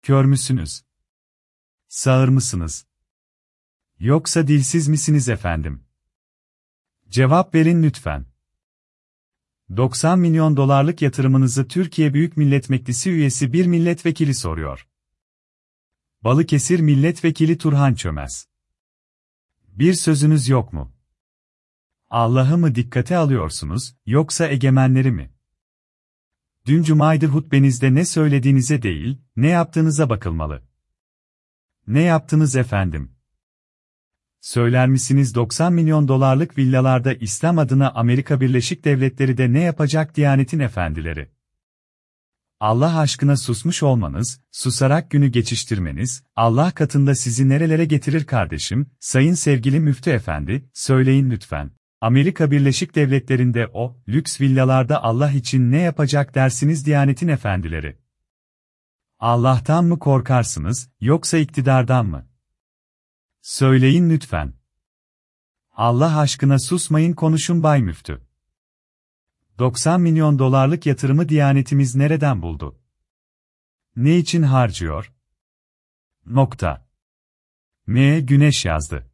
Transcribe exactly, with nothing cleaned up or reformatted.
Kör müsünüz? Sağır mısınız? Yoksa dilsiz misiniz efendim? Cevap verin lütfen. doksan milyon dolarlık yatırımınızı Türkiye Büyük Millet Meclisi üyesi bir milletvekili soruyor. Balıkesir Milletvekili Turhan Çömez. Bir sözünüz yok mu? Allah'ı mı dikkate alıyorsunuz, yoksa egemenleri mi? Dün cumaydı hutbenizde ne söylediğinize değil, ne yaptığınıza bakılmalı. Ne yaptınız efendim? Söyler misiniz doksan milyon dolarlık villalarda İslam adına Amerika Birleşik Devletleri de ne yapacak Diyanet'in efendileri? Allah aşkına susmuş olmanız, susarak günü geçiştirmeniz, Allah katında sizi nerelere getirir kardeşim, sayın sevgili müftü efendi, söyleyin lütfen. Amerika Birleşik Devletleri'nde o, lüks villalarda Allah için ne yapacak dersiniz Diyanet'in efendileri? Allah'tan mı korkarsınız, yoksa iktidardan mı? Söyleyin lütfen. Allah aşkına susmayın konuşun Bay Müftü. doksan milyon dolarlık yatırımı Diyanetimiz nereden buldu? Ne için harcıyor? Nokta. M. Güneş yazdı.